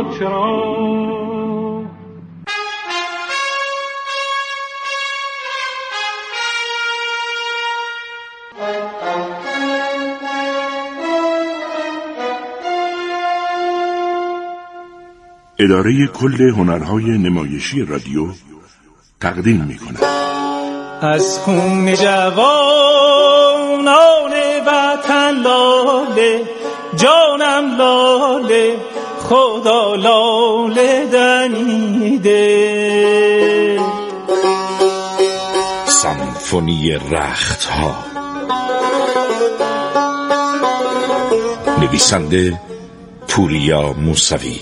چرا اداره کل هنرهای نمایشی رادیو تقدیم می‌کند. از خون جوانان وطن لاله، جانم لاله، خدا لاله دمیده. سمفونی رختها، نویسنده پوریا موسوی.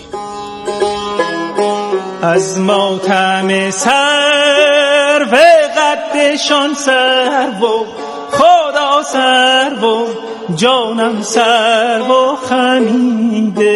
از ماتم سر و قدشان سر و خدا سر و جانم سر و خمیده.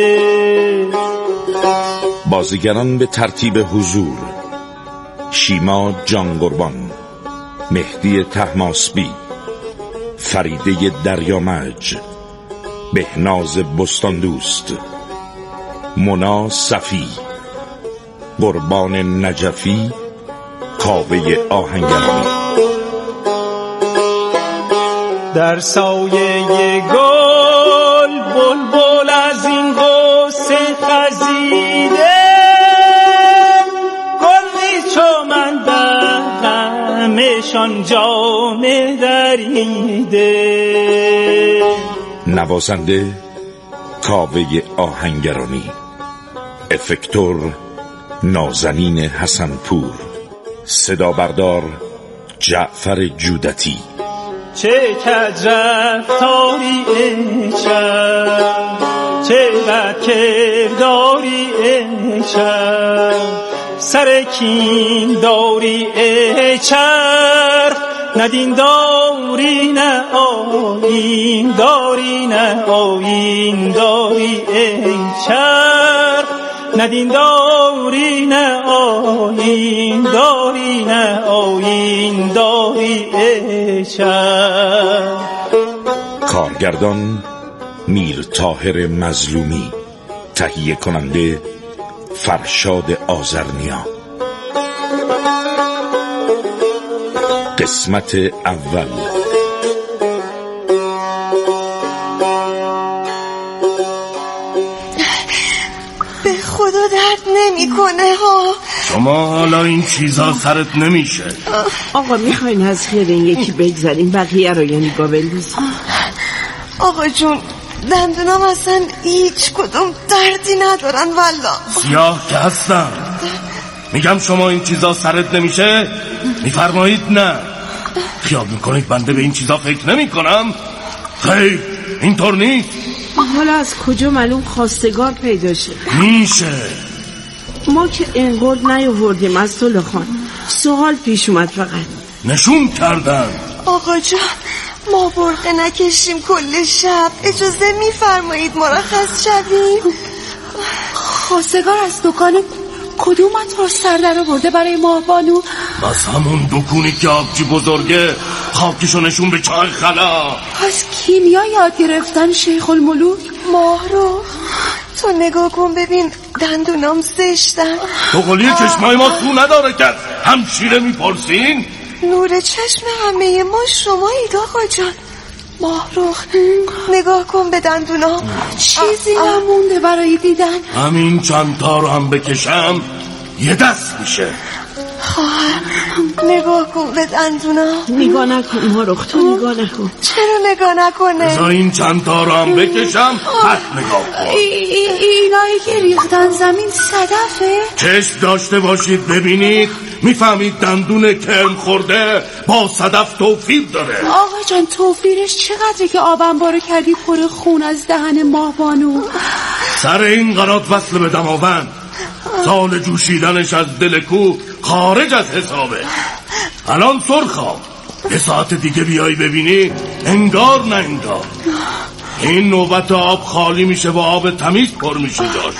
بازیگران به ترتیب حضور: شیما جان قربان، مهدی طهماسبی، فریده دریامج، بهناز بستاندوست، مونا صفی، قربان نجفی، کاوه آهنگرانی. در سایه گل بلبل از این غصه خزیده، گلی چو من در غمشان جامه دریده. نوازنده کاوه آهنگرانی، افکتور نازنین حسنپور، صدا بردار جعفر جودتی. چه کج رفتاری ای شب، چه بد کرداری ای شب، سر کین داری ای چرخ، نه دین داری نه آیین داری، نه آیین داری ای چرخ، نه دین داری نه آیین داری، نه آیین داری ای شب. کارگردان میر طاهر مظلومی، تهیه کننده فرشاد آذرنیا. قسمت اول. به خدا درد نمیکنه ها. شما حالا این چیزا سرت نمیشه. آقا میخواین از خیر این یکی بگذاریم، بقیه رو یعنی گابلوز. آقا جون دندونام اصلا هیچ کدوم دردی ندارن والله. سیاه که هستم. میگم شما این چیزا سرت نمیشه؟ میفرمایید نه. خیال میکنید بنده به این چیزا فکر نمی کنم؟ خیر اینطور نیست. حالا از کجا معلوم خواستگار پیدا شد؟ میشه ما که انقدر نیاوردیم از صلح خان، سوال پیش اومد فقط. نشون کردن. آقا جان ما برقه نکشیم کل شب، اجازه میفرمایید مرخص شویم؟ خواستگار از دکان کدوم مطور سر در آورده برای ماه بانو؟ بس همون دکونی که آبجی بزرگه، خاکشو نشون به چای خلا. پس کیمیا یاد گرفتن شیخ الملوک؟ ماه رو تو نگاه کن ببین دندونام زشتن. تو قلی چشمای ما تو نداره که همشیره میپرسین؟ نور چشم همه ما شمایید آقا جان. ماهروخ نگاه کن به دندونام، چیزی نمونده برای دیدن. همین چند تا رو هم بکشم یه دست میشه. خواهر نگاه کن به دندونام. نگاه نکن ماهروخ، تو نگاه نکن. چرا نگاه نکنه؟ بذار این چند تا رو هم بکشم پس نگاه کن. اینایی که ریختن زمین صدفه؟ چشم داشته باشید ببینید، میفهمید دندون کرم خورده با صدف توفیر داره. آقا جان توفیرش چقدره که آبم بارو کردی پر خون از دهن ماه بانو؟ سر این قرات وصل به دماوند، سال جوشیدنش از دل کو خارج از حسابه. الان سرخا یه ساعت دیگه بیایی ببینی انگار نه انگار. این نوبت آب خالی میشه و آب تمیز پر میشه جاش.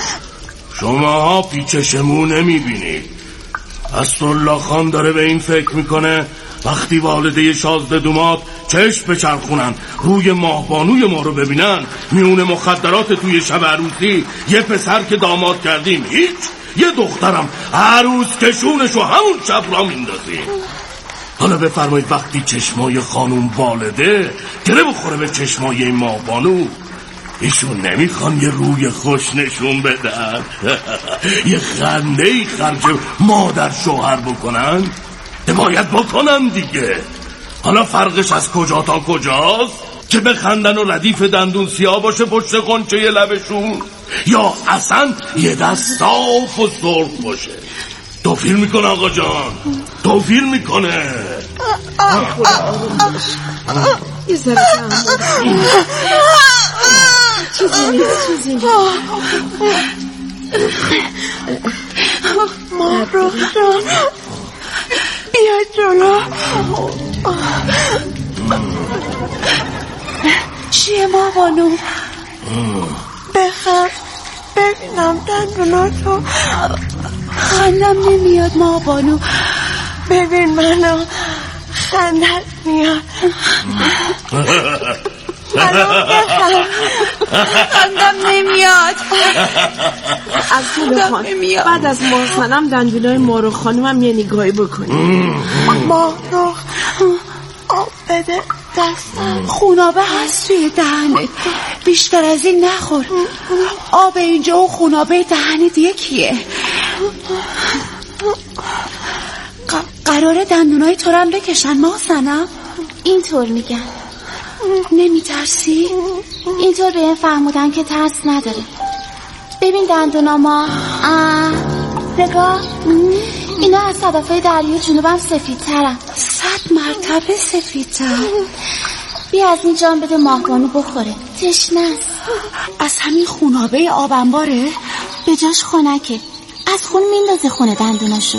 شما پیچشمو نمیبینید. اسدالله خان داره به این فکر میکنه وقتی والده شازده دومات چشم بچرخونن روی ماهبانوی ما رو ببینن، میون مخدرات توی شب عروسی یه پسر که داماد کردیم هیچ، یه دخترم عروس کشونشو همون شب را میندازیم. حالا بفرمایید وقتی چشمای خانوم والده گره بخوره به چشمای این ماهبانو، ایشون نمیخوان یه روی خوش نشون بدن؟ یه خنده‌ای خرج مادر شوهر بکنن؟ باید بکنن دیگه. حالا فرقش از کجا تا کجاست؟ که بخندن و ردیف دندون سیاه باشه پشت قنچه ی لبشون، یا اصلا یه دست صاف و سرخ باشه. توفیر میکنه آقا جان، توفیر میکنه. یه ذره چیزی ما رو بیا جلو. چیه ماهبانو؟ بخند ببینم دندوناتو. خندم نمیاد ماهبانو. ببین منو، خندت میاد. منو بخند. خندم نمیاد. از طول خان بعد از ماه‌صنم دندونای مارو خانومم یه نگاهی بکنی. مارو آب بده دستم. خونابه هست توی دهنت، بیشتر از این نخور. آب اینجا و خونابه دهنت یکیه. قراره دندونای تو رم بکشن ماه‌صنم؟ اینطور میگن. نمیترسی؟ اینطور به این فهمودن که ترس نداره. ببین دندوناما، نگاه، اینا از صدفای دریای جنوبم سفیدترن. 100 مرتبه سفیدتر. بیا از این جام بده ماهبانو بخوره، تشنه است. از همین خونابه آب انباره؟ به جاش خنکه، از خون میندازه خونه دندوناشو.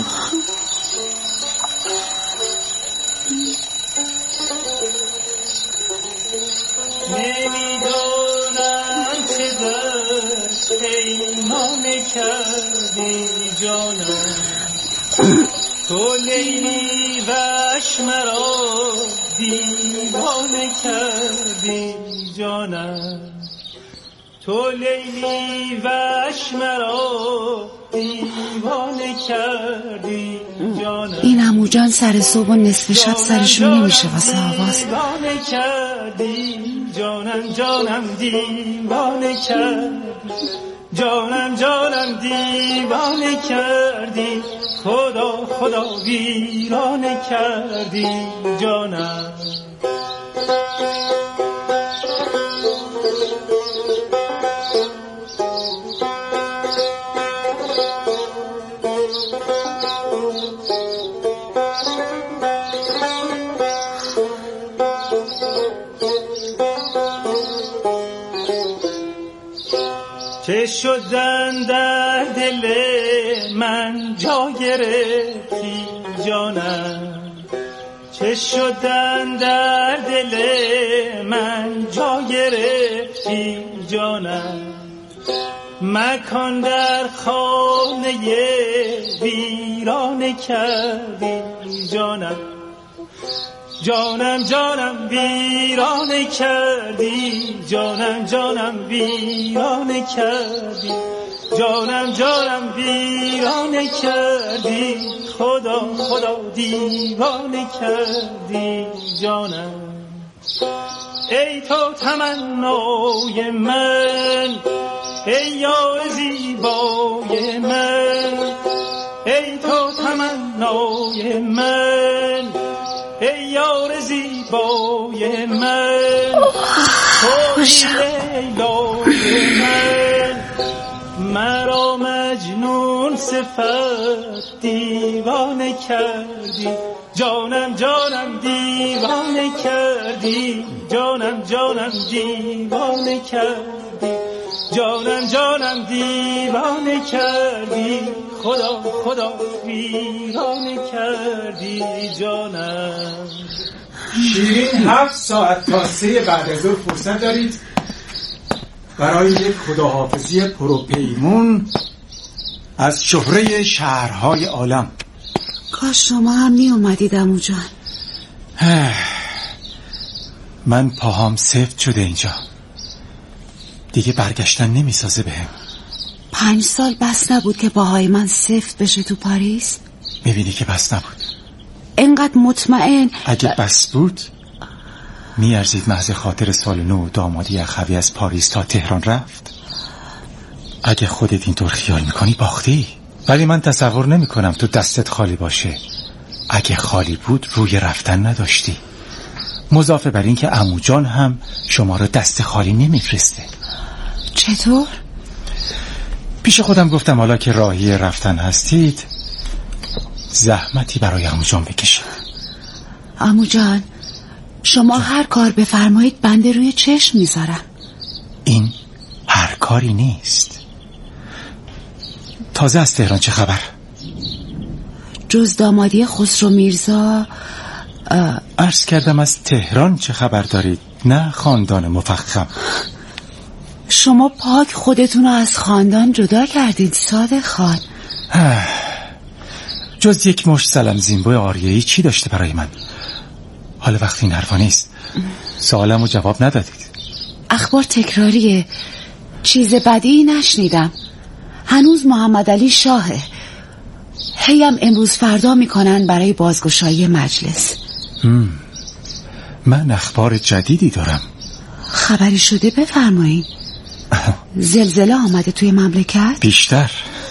نمیدونم چه در پیمان کردی جانم، تو لیلی وش مرا دیوانه کردی جانم، تو لیلی وش مرا دیوانه کردی جانم. این عمو جان سر صبح و نصف شب سرشون نمیشه واسه آواز. دیوانه کردی جانم، جانم دیوانه کردی جانم، جانم دیوانه کردی، خدا خدا ویرانه کردی جانم. چه شدن در دل من جا گرفتی جانم، چه شدن در دل من جا گرفتی جانم، مکان در خانه ویرانه کردی جانم، جانم جانم ویرانه کردی جانم، جانم ویرانه کردی جانم، جانم ویرانه کردی، خدا خدا دیوانه کردی جانم. ای تو تمنای من، ای یار زیبای من، ای تو تمنای من، ای یار زیبای من، توی لیلای من، مرا مجنون صفت دیوانه کردی جانم، جانم دیوانه کردی جانم، جانم دیوانه کردی جانم، جانم دیوانه کردی، خدا خدا ویرانه کردی جانم. شیرین 7 ساعت تا 3 بعد از ظهر فرصت دارید برای یک خداحافظی پروپیمون از شهره شهرهای عالم. کاش شما هم می اومدید عمو جان. من پاهام سفت شده اینجا، دیگه برگشتن نمیسازه بهم. 5 سال بس نبود که پاهای من سفت بشه تو پاریس؟ میبینی که بس نبود. اینقدر مطمئن؟ اگه بس بود میارزید محض خاطر سال نو دامادی اخوی از پاریس تا تهران رفت. اگه خودت اینطور خیال میکنی باختی، ولی من تصور نمیکنم تو دستت خالی باشه. اگه خالی بود روی رفتن نداشتی. مضافه بر این که عمو جان هم شما رو دست خالی نمیفرسته. چطور؟ پیش خودم گفتم حالا که راهی رفتن هستید زحمتی برای عمو جان بکشید. عمو جان شما هر کار بفرمایید بنده روی چشم میذارم. این هر کاری نیست. تازه از تهران چه خبر؟ جز دامادی خسرو میرزا عرض کردم از تهران چه خبر دارید، نه خاندان مفخم. شما پاک خودتون رو از خاندان جدا کردید صادق خان. جز یک مشت سلم زینبوی آریایی چی داشته برای من؟ حالا وقتی این حرفا نیست. سوالمو جواب ندادید. اخبار تکراریه، چیز بدی نشنیدم. هنوز محمد علی شاهه. هیم امروز فردا میکنن برای بازگشایی مجلس. من اخبار جدیدی دارم. خبری شده بفرمایید. زلزله آمده توی مملکت؟ بیشتر.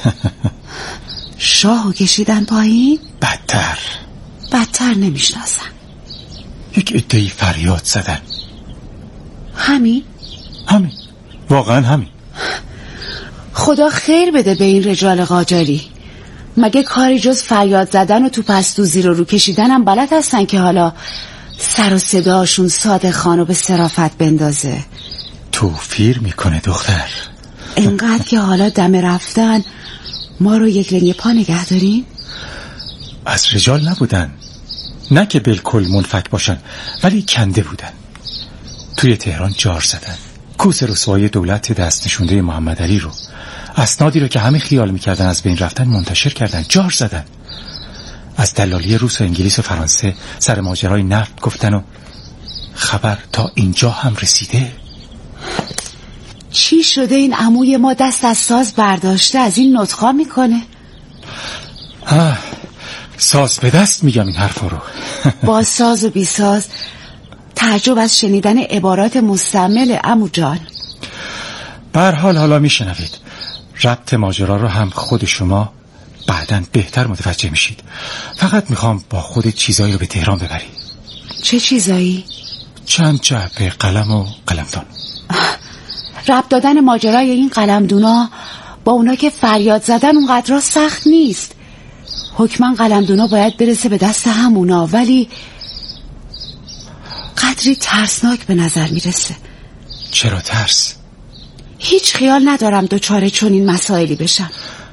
شاهو کشیدن پایین؟ بدتر نمیشناسم. یک عده‌ای فریاد زدن. همین؟ واقعا همین. خدا خیر بده به این رجال قاجاری. مگه کاری جز فریاد زدن و تو پستوزی رو کشیدن هم بلد هستن که حالا سر و صداشون صادق خانو به صرافت بندازه؟ توفیر میکنه دختر. اینقدر که حالا دم رفتن ما رو یک لنگ پا نگه داریم؟ از رجال نبودن، نه که بالکل منفک باشن، ولی کنده بودن. توی تهران جار زدن، کوس رسوای دولت دست نشونده محمد علی رو، اسنادی رو که همه خیال میکردن از بین رفتن منتشر کردن، جار زدن. از دلالی روس و انگلیس و فرانسه سر ماجرای نفت گفتن و خبر تا اینجا هم رسیده. چی شده این عموی ما دست از ساز برداشته از این نطقا میکنه؟ ساز به دست میگم این حرفا رو. با ساز و بی ساز تعجب از شنیدن عبارات مستعمل عمو جان. به هر حال حالا میشنوید. ربط ماجرا رو هم خود شما بعداً بهتر متوجه میشید. فقط میخوام با خودت چیزایی رو به تهران ببری. چه چیزایی؟ چند جعبه قلم و قلمدان. ربط دادن ماجرای این قلمدونا با اونا که فریاد زدن اونقدر سخت نیست. حکما قلمدونا باید برسه به دست همونا، ولی قدری ترسناک به نظر میرسه. چرا ترس؟ هیچ خیال ندارم دوچاره چون این مسائلی بشم.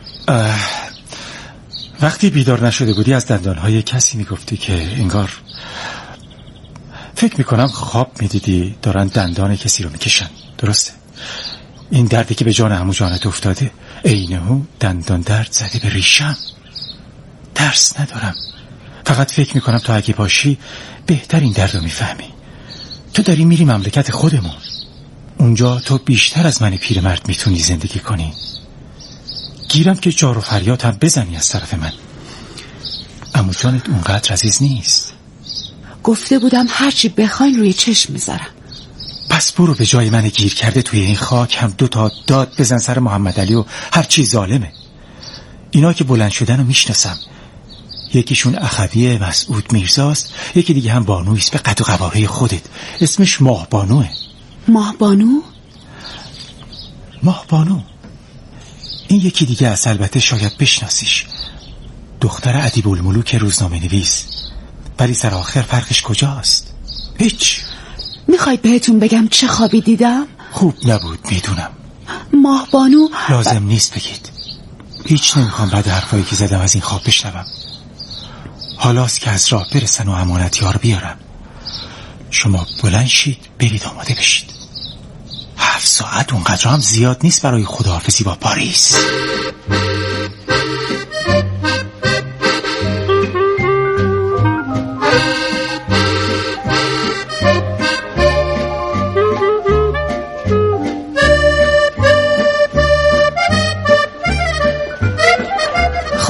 وقتی بیدار نشده بودی از دندانهای کسی میگفتی که انگار فکر میکنم خواب میدیدی دارن دندان کسی رو میکشن. درسته؟ این دردی که به جان عمو جانت افتاده عینه‌هو دندان درد زده به ریشم. ترس ندارم، فقط فکر میکنم تو اگه باشی بهتر این درد رو میفهمی. تو داری میری مملکت خودمون، اونجا تو بیشتر از من پیرمرد میتونی زندگی کنی. گیرم که جار و فریاد هم بزنی از طرف من. عمو جانت اونقدر عزیز نیست. گفته بودم هرچی بخواین روی چشم میذارم. پس برو به جای من گیر کرده توی این خاک هم 2 تا داد بزن سر محمد علی و هرچی ظالمه. اینا که بلند شدن رو میشناسم. یکیشون اخوی مسعود میرزاست، یکی دیگه هم بانویست به قد و قواره خودت، اسمش ماهبانوه. ماهبانو؟ ماهبانو. این یکی دیگه از البته شاید بشناسیش، دختر ادیب الملوک روزنامه نویس. ولی سر آخر فرقش کجاست؟ هیچ. میخواید بهتون بگم چه خوابی دیدم؟ خوب نبود میدونم. ماهبانو لازم نیست بگید. هیچ نمیخوام بعد حرفایی که زدم از این خواب بشنوم. حالاست که از راه برسن و امانتیار بیارم. شما بلند شید برید آماده بشید. 7 ساعت اونقدر هم زیاد نیست برای خداحافظی با پاریس.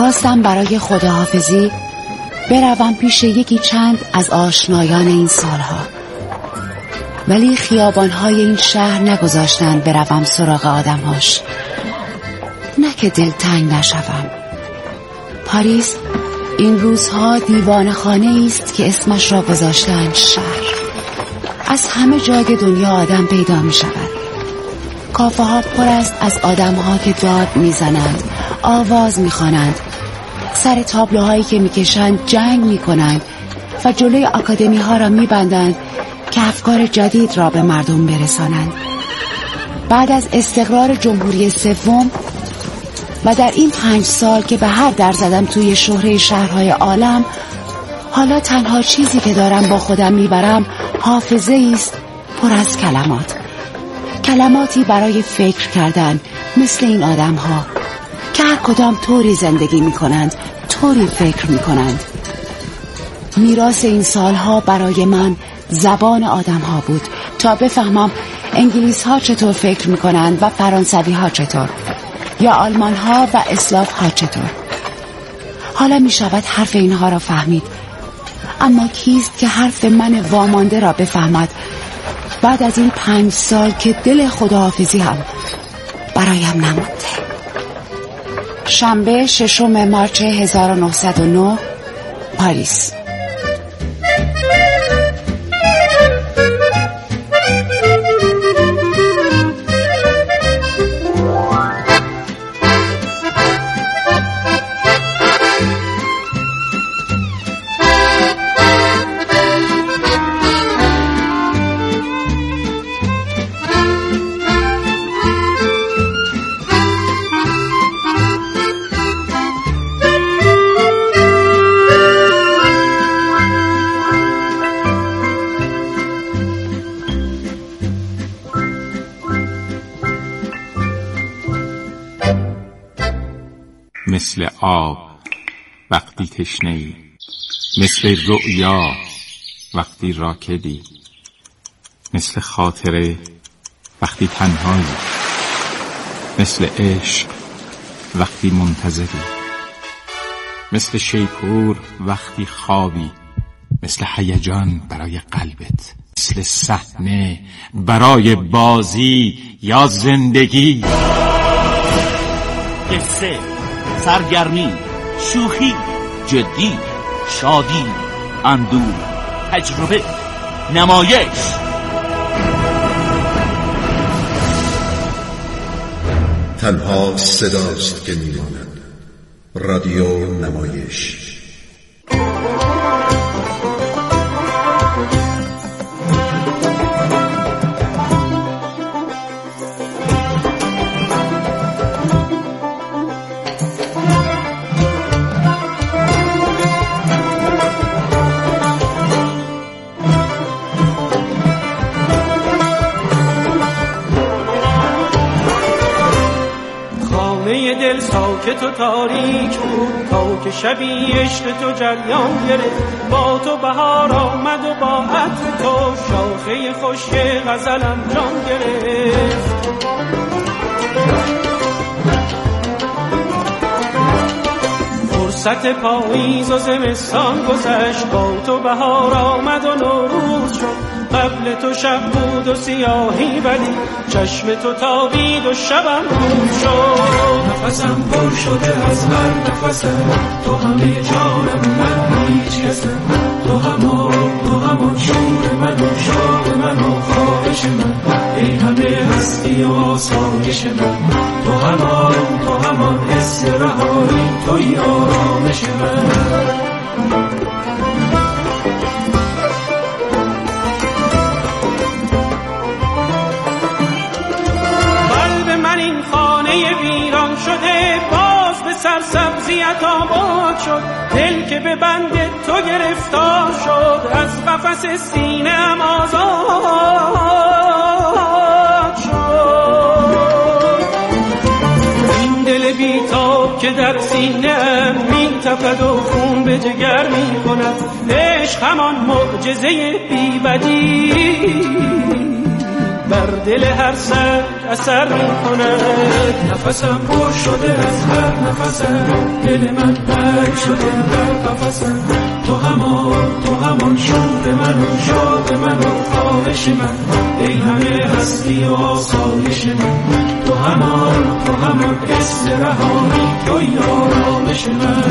میخواستم برای خداحافظی بروم پیش یکی چند از آشنایان این سالها، ولی خیابانهای این شهر نگذاشتن بروم سراغ آدمهاش. نه که دلتنگ نشوم. پاریس این روزها دیوانه خانه است که اسمش را گذاشتند شهر. از همه جای دنیا آدم پیدا می شود. کافه ها پر است از آدم ها که داد می زنند، آواز می خوانند، سر تابلوهایی که می کشند جنگ می کنند و جلوی آکادمی ها را می بندند که افکار جدید را به مردم برسانند. بعد از استقرار جمهوری سوم و در این 5 سال که به هر در زدم توی شهره شهرهای عالم، حالا تنها چیزی که دارم با خودم میبرم حافظه است پر از کلماتی برای فکر کردن، مثل این آدم ها که هر کدام طوری زندگی میکنند، طوری فکر میکنند. میراث این سالها برای من زبان آدم ها بود تا بفهمم انگلیس ها چطور فکر میکنند و فرانسوی ها چطور، یا آلمان ها و اسلاف ها چطور. حالا می شود حرف اینها را فهمید، اما کیست که حرف من وامانده را بفهمد بعد از این 5 سال که دل خداحافظی هم برایم نمانده. شنبه 6 مارس 1909 پاریس. مثل آب وقتی تشنه‌ای، مثل رؤیا وقتی راکدی، مثل خاطره وقتی تنهایی، مثل عشق وقتی منتظری، مثل شیپور وقتی خوابی، مثل هیجان برای قلبت، مثل صحنه برای بازی یا زندگی. قصه، سرگرمی، شوخی، جدی، شادی، اندوه، تجربه، نمایش. تنها صداست که میماند. رادیو نمایش. دل ساکت و تاریک بود تا که شبی عشق تو جریان گرفت. با تو بهار آمد و با عطر تو شاخه خشک غزلم جان گرفت. فرصت پاییز و زمستان گذشت، با تو بهار آمد و نوروز شد. قبل تو شب بود و سیاهی، ولی چشم تو تابید و شبم روز شد. نفسم پر شده از هر نفسم، تو همه جانم، من هیچ کسم. تو همان شور من و شاد من و خواهش من، ای همه هستی و آسایش من. تو همان حس رهایی، توی آرامش من. ویران شده باز به سرسبزیت آباد شد. دل که به بند تو گرفتار شد، از قفس سینه‌ام آزاد شد. این دل بیتاب که در سینه‌ام می‌تپد و خون به جگر می‌کند. عشق همان معجزه بی‌بدیل بر دل هر سر اثر میکنه. نفسم پر شده از هر نفسم، دل من تنگ شده در قفسم. تو همان شور من و شوق من و خواهش من، ای همه هستی و آسایش من. تو همان حس رهایی، توی آرامش من.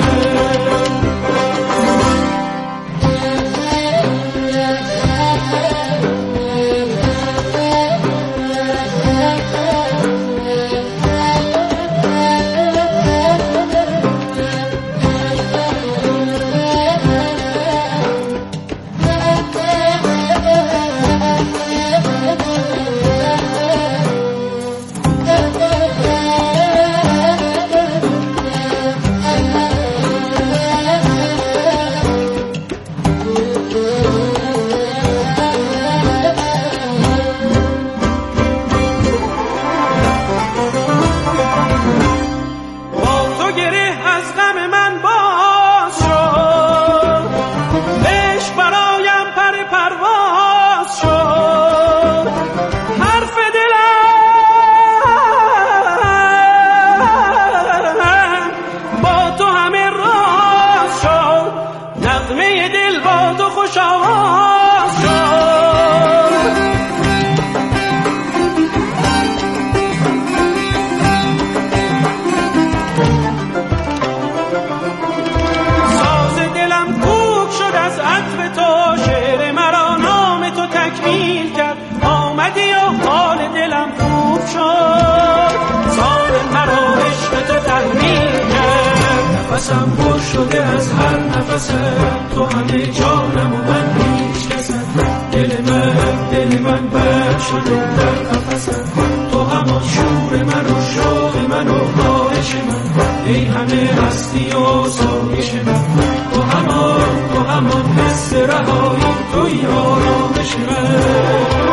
نفسم پر شده از هر نفسم، تو همه جانم و من هیچ کسم. دل من بر شده در قفسم، تو همان شور من و شوق من و خواهش من، ای همه هستی و آسایش من. تو همان حس رهایی، توی آرامش من.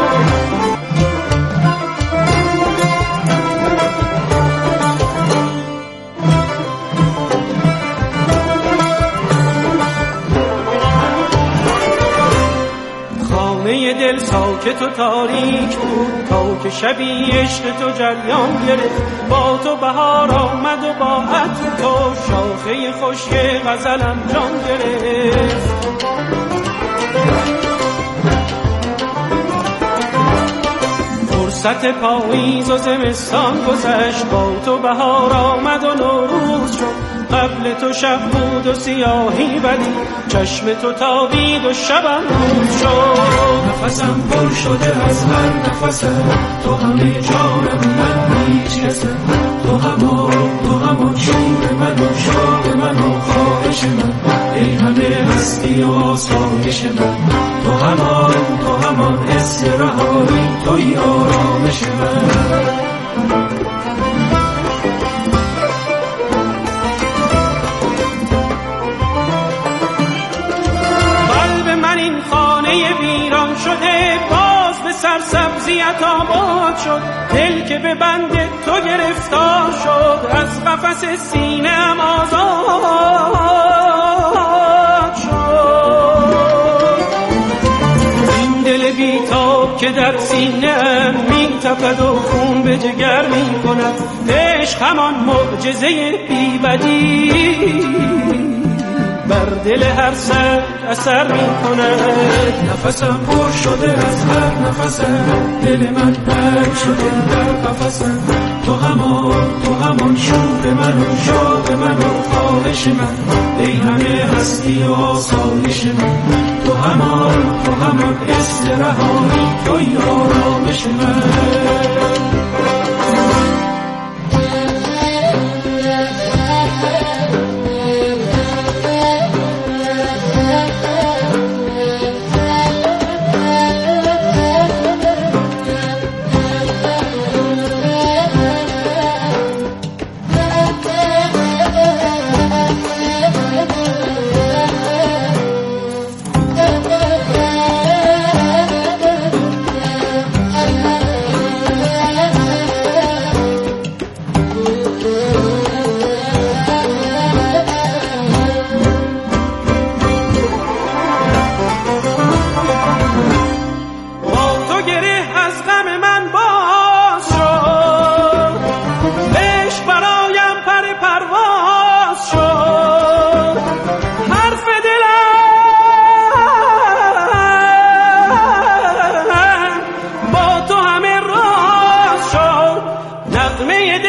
دل ساکت و تاریک بود تا که شبی عشق تو جریان گرفت. با تو بهار آمد و با عطر تو شاخه خشک غزلم جان گرفت. فرصت پاییز و زمستان گذشت، با تو بهار آمد و نوروز شد. قبل تو شب بود و سیاهی، ولی چشم تو تابید و شبم روز شد. نفسم پر شده از هر نفسم، تو همه جانم من هیچ کسم. تو همان شور من و شوق من و خواهش من، ای همه هستی و آسایش من. تو همان حس رهایی، توی آرامش من. ویران شده باز به سرسبزیت آباد شد. دل که به بند تو گرفتار شد، از قفس سینه‌ام آزاد شد. این دل بیتاب که در سینه‌ام می‌تپد و خون به جگر می‌کند، عشق همان معجزه بی‌بدیل بر دل هر سر اثر می‌کند. نفسم پر شده از هر نفسم، دل من تنگ شده در قفسم. تو همان شور من و شوق من و خواهش من، ای همه هستی و آسایش من. تو همان حس رهایی، توی آرامش من.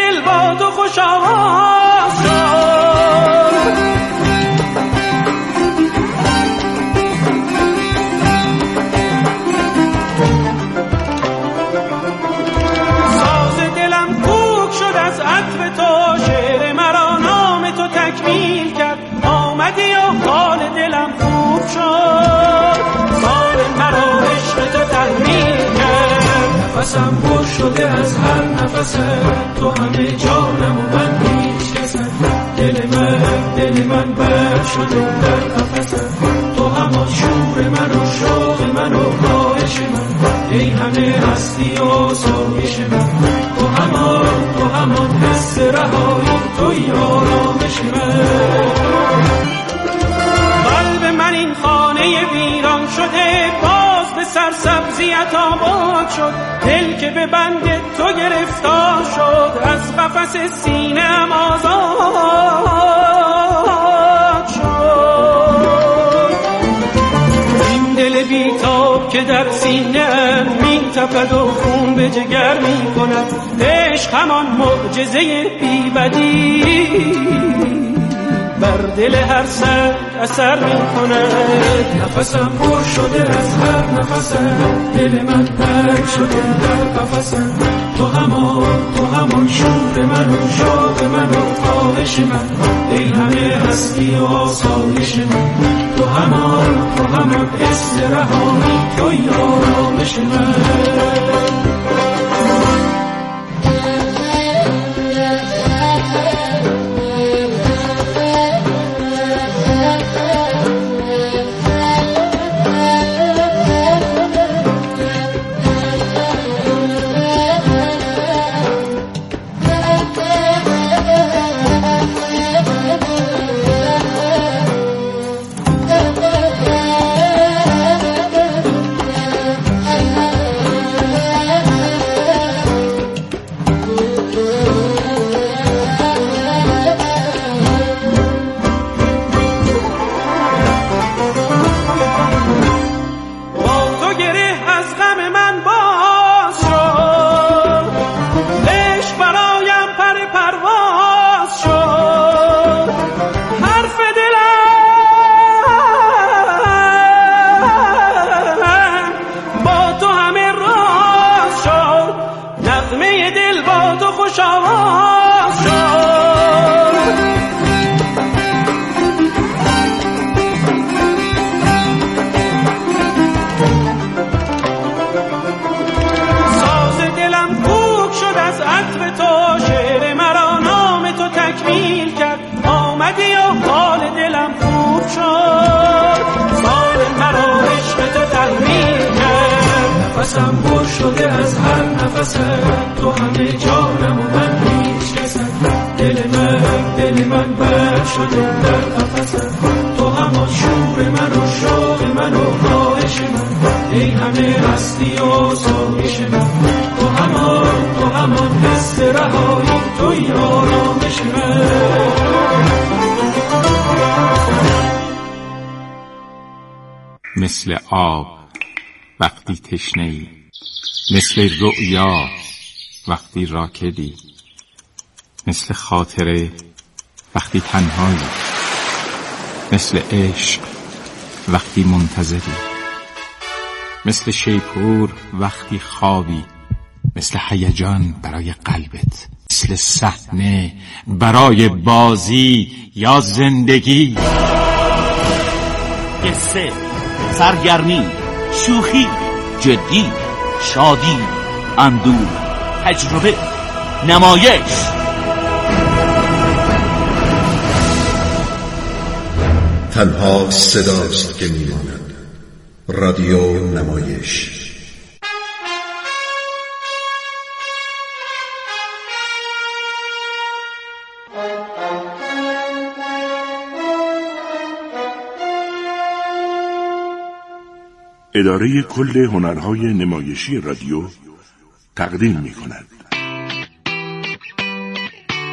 دل با تو خوش آواز شد. ساز دلم کوک شد از عطر تو، شعر مرا نام تو تکمیل کرد. آمدی و حال دلم خوب شد، سال مرا عشق تو تحمیل کرد. نفسم پر شده از هر نفسه، تو همه جانم و من هیچ کسم. دل من بر شده در قفسه، تو همان شور من و شوق من و خواهش من. ای همه هستی و سایش من، تو همان حس رهایی، توی آرامش من. قلب من این خانه ویران شده، باز به سرسبزیت آباد شد. دل که به بند تو گرفتار شد، از قفس سینه‌ام آزاد شد. این دل بیتاب که در سینه‌ام می‌تپد و خون به جگر می‌کند، عشق همان معجزه بی‌بدی بر دل هر سر اثر می‌کند. نفسم پر شده از هر نفسه، دل من پر شده در قفسه. تو همان شور من و شوق من و خواهش من. ای همه هستی و آسایش من، تو همان حس رهایی، توی آرامش من. نفسم پر شده از هر نفسه، تو همه جانم و من هیچ کسم. دل من بر شده در قفسه، تو همان شور من و شوق من و خواهش من. ای همه هستی و سایش من، تو همان حس رهایی، توی آرامش من. مثل آب وقتی تشنه‌ای، مثل رؤیا وقتی راکدی، مثل خاطره وقتی تنهایی، مثل عشق وقتی منتظری، مثل شیپور وقتی خوابی، مثل هیجان برای قلبت، مثل صحنه برای بازی یا زندگی. قصه، سرگرمی، شوخی، جدی، شادی، اندوه، تجربه، نمایش. تنها صداست که میماند. رادیو نمایش. اداره کل هنرهای نمایشی رادیو تقدیم می‌کند.